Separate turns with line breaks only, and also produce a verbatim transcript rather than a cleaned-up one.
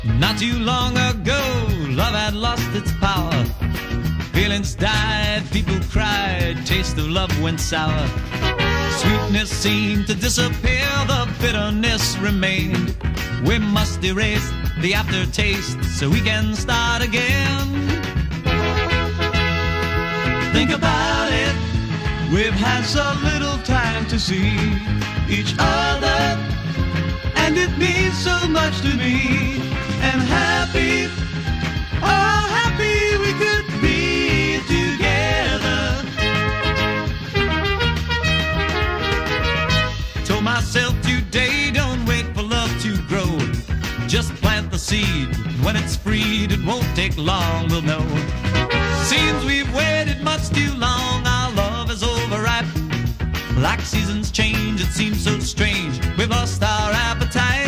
Not too long ago, love had lost its power. Feelings died, people cried, taste of love went sour. Sweetness seemed to disappear, the bitterness remained. We must erase the aftertaste so we can start again. Think about it, we've had so little time to see each other, and it means so much to me. And happy, oh happy we could be together. Told myself today, don't wait for love to grow. Just plant the seed, when it's freed it won't take long, we'll know. Seems we've waited much too long, our love is overripe. Like seasons change, it seems so strange, we've lost our appetite.